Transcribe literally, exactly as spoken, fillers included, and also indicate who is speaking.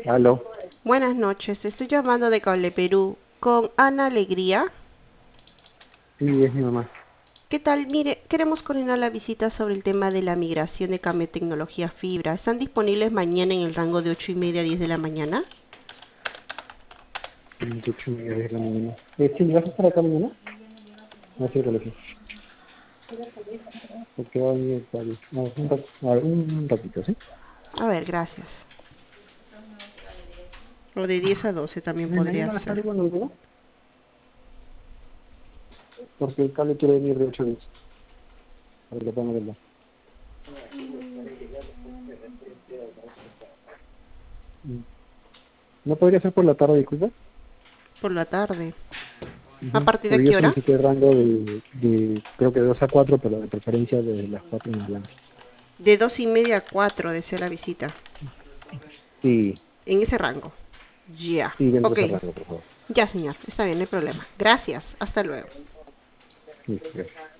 Speaker 1: Aló,
Speaker 2: Buenas noches, estoy llamando de Cable Perú con Ana Alegría.
Speaker 1: sí, es mi mamá.
Speaker 2: ¿Qué tal? Mire, queremos coordinar la visita sobre el tema de la migración de cambio de tecnología fibra. ¿Están disponibles mañana en el rango de ocho y media a diez de la mañana?
Speaker 1: De ocho y media de la mañana. Eh, sí, ¿vas a estar acá mañana? No, sí, creo que sí. Porque va a venir tal- no, un, rat- a ver, un ratito, ¿sí?
Speaker 2: A ver, gracias. O de diez a doce también
Speaker 1: Eh,
Speaker 2: podría
Speaker 1: mañana va a estar
Speaker 2: ser.
Speaker 1: igual, ¿no? Porque el cable quiere venir de ocho a diez. A ver, lo podemos ver. Mm. ¿No podría ser por la tarde, disculpa?
Speaker 2: Por la tarde. ¿A
Speaker 1: Ujú.
Speaker 2: partir de
Speaker 1: Porque yo
Speaker 2: qué hora?
Speaker 1: solicité el rango de, de, creo que de dos a cuatro, pero de preferencia de las cuatro en adelante.
Speaker 2: De dos y media a cuatro desea la visita.
Speaker 1: Sí,
Speaker 2: En ese rango. Ya.
Speaker 1: sí, dentro
Speaker 2: Ok.
Speaker 1: de ese rango, por favor.
Speaker 2: Ya, señor. Está bien, no hay problema. Gracias. Hasta luego.
Speaker 1: Sí, gracias.